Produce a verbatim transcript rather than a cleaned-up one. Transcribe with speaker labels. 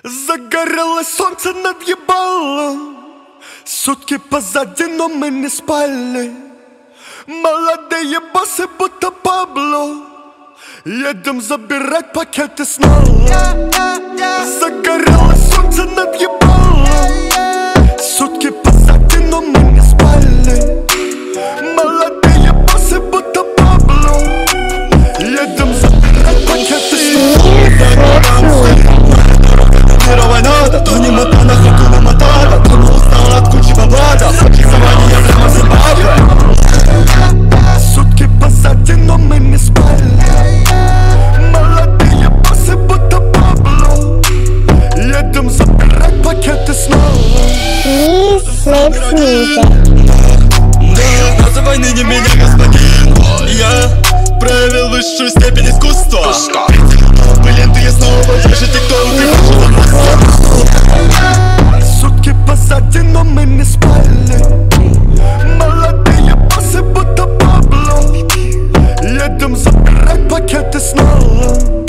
Speaker 1: Загорелось солнце над ебалом. Сутки позади, но мы не спали. Молодые боссы, будто Пабло. Едем забирать пакеты снова. Загорелось солнце над ебалом. Сутки позади, но мы не спали. Молодые боссы, будто Пабло. Едем забирать пакеты снова. Мировая надо, Тони Монтана, Хакуна Матата. Давно устал от кучи баблата. Рисование прямо в Зимбабве. Сутки позади, но мы не спали. Молодые боссы, будто Пабло. Едем забирать пакеты снова.
Speaker 2: Sleeps Music.
Speaker 1: Да, за войны не меня, господин. Я проявил высшую степень искусства. Блин, ты я снова, я же тикток, ты сутки позади, но мы не спали. Молодые боссы, будто Пабло. Едем забирать пакеты снова.